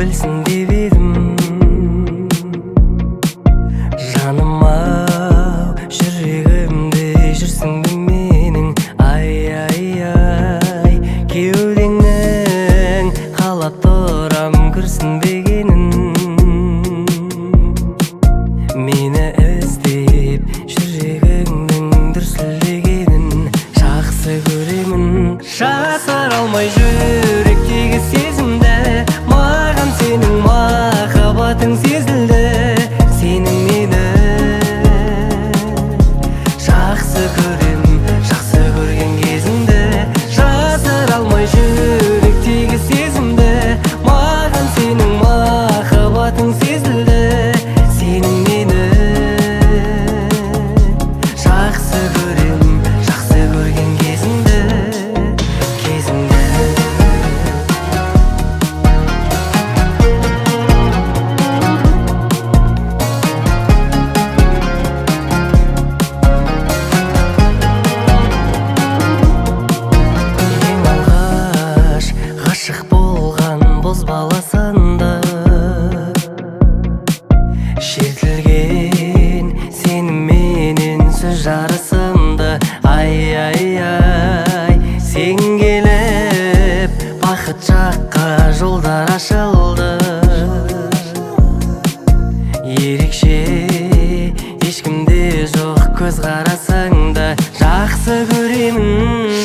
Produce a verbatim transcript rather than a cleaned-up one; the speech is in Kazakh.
білсін деп едім. Жаным ау, жүрегімде жүрсің бе менің, ай ай ай. Кеудеңнің қалап тұрам күрсінбегенін, мені іздеп жүрегіңнің дүрсілдегенін жақсы көремін. Жасыра алмай жүректегі сезімді, маған сенің махаббатың сезілді. Сенің мені жақсы көрем, жақсы көрген кезіңді. Жасыра алмай жүректегі сезімді, маған сенің махаббатың сезілді. Сенің мені жақсы көрем, жақсы көрген кезіңді, кезіңді. Ең алғаш ғашық болған бозбала санды, шертілген сеніменен сөз жарысымды. Ай ай ай, сен келіп бақыт жаққа жолдар ашылды. Ерекше ешкімде жоқ көз қарасаңда жақсы көремін.